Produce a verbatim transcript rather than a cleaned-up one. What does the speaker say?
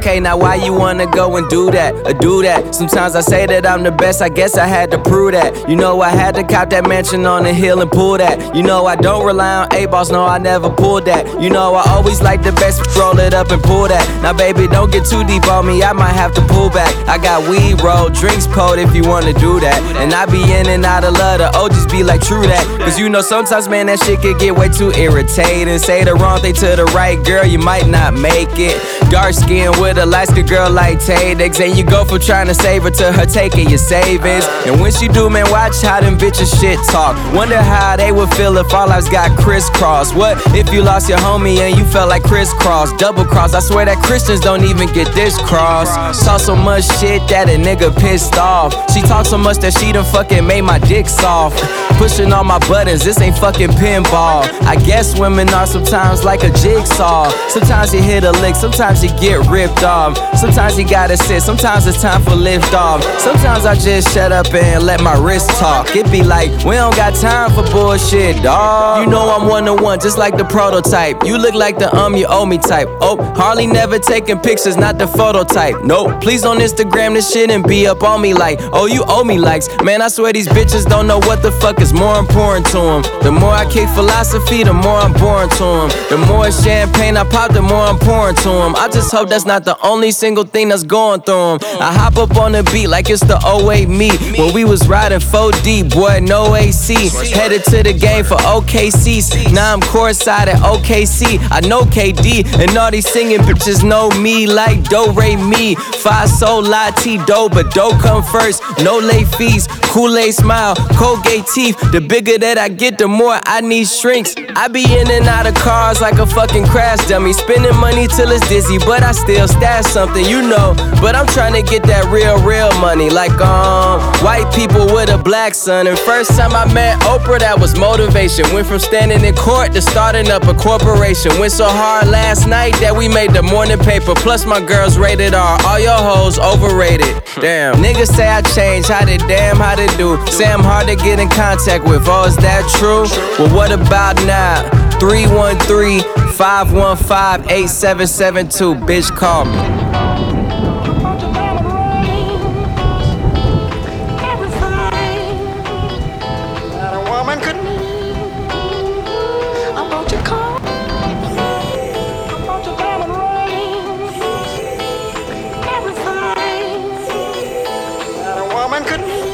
Okay, now why you wanna go and do that, or do that? Sometimes I say that I'm the best, I guess I had to prove that. You know I had to cop that mansion on the hill and pull that. You know I don't rely on eight balls, no I never pulled that. You know I always like the best, roll it up and pull that. Now baby don't get too deep on me, I might have to pull back. I got weed roll, drinks cold if you wanna do that. And I be in and out of love, the O Gs be like true that. Cause you know sometimes man that shit could get way too irritating. Say the wrong thing to the right girl, you might not make it. Dark skin with a light skin girl like Tay Diggs, and you go from trying to save her to her taking your savings. And when she do, man, watch how them bitches shit talk. Wonder how they would feel if all lives got crisscrossed. What if you lost your homie and you felt like crisscross, double cross? I swear that Christians don't even get this cross. Saw so much shit that a nigga pissed off. She talk so much that she done fucking made my dick soft. Pushing all my buttons, this ain't fucking pinball. I guess women are sometimes like a jigsaw. Sometimes you hit a lick, sometimes you get ripped off. Sometimes you gotta sit, sometimes it's time for lift off. Sometimes I just shut up and let my wrist talk. It be like, we don't got time for bullshit, dawg. You know I'm one to one, just like the prototype. You look like the um you owe me type. Oh, hardly never taking pictures, not the photo type. Nope, please don't Instagram this shit and be up on me like, oh you owe me likes. Man, I swear these bitches don't know what the fuck is more important to them. The more I kick philosophy, the more I'm boring to them. The more champagne I pop, the more I'm pouring to them. I just hope that's not the only single thing that's going through them. I hop up on the beat like it's the oh eight me, when we was riding four deep, boy, no A C. Headed to the game for O K C. Now I'm courtside at O K C. I know K D, and all these singing bitches know me like Do Re Mi. Five Sol La Ti Do, but Do come first. No late fees, Kool-Aid smile, Colgate teeth. The bigger that I get, the more I need shrinks. I be in and out of cars like a fucking crash dummy, spending money till it's dizzy, but I still stash something, you know. But I'm trying to get that real, real money, like um white people with a black son. And first time I met Oprah, that was motivation. Went from standing in court to starting up a corporation. Went so hard last night that we made the morning paper. Plus my girls rated R, all your hoes overrated. Damn, niggas say I changed, how they damn, how they do. Say I'm hard to get in contact with, oh is that true? Well what about now? three one three, five one five, eight seven seven two, bitch call me. Woman could